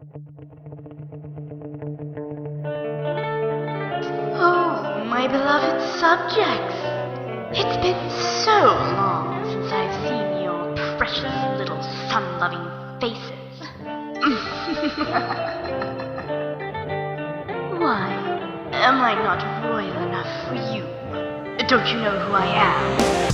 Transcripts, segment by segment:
Oh, my beloved subjects. It's been so long since I've seen your precious little sun-loving faces. Why, am I not royal enough for you? Don't you know who I am?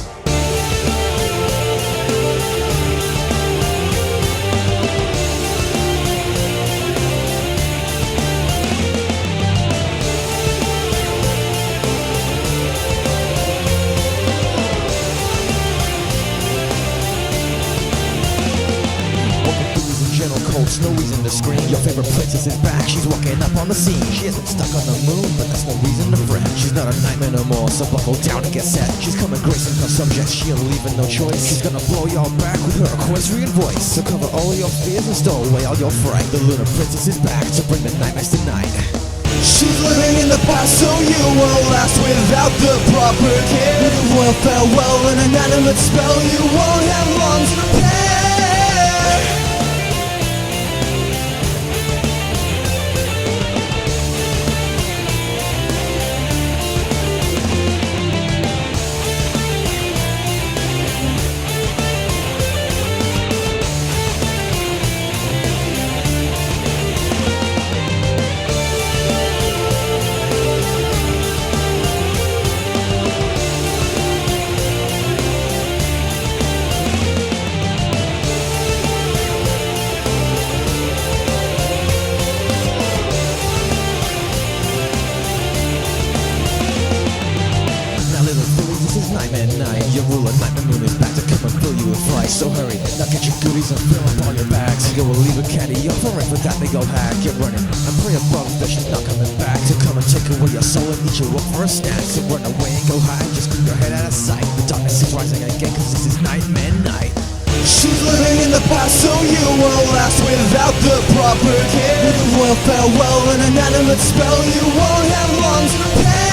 No reason to scream. Your favorite princess is back, she's walking up on the scene. She isn't stuck on the moon, but that's no reason to fret. She's not a nightmare no more, so buckle down and get set. She's coming gracing her subjects, she'll leave no choice. She's gonna blow y'all back with her equestrian voice. So cover all your fears and stow away all your fright. The lunar princess is back to bring the nightmares tonight. She's living in the past, so you won't last without the proper care. Royal farewell, an inanimate spell, you won't have long to prepare. Nightmare night, your ruler nightmare moon is back to come and fill you with fright. So hurry, now get your goodies and fill up on your bags. You will leave a caddy up for it, but that they go hack. Get running and pray above that she's not coming back to come and take away your soul and eat you up for a snack. So run away and go hide, just keep your head out of sight. The darkness is rising again, cause this is nightmare night. She's living in the past, so you won't last without the proper care. Royal farewell, an inanimate spell, you won't have long to prepare.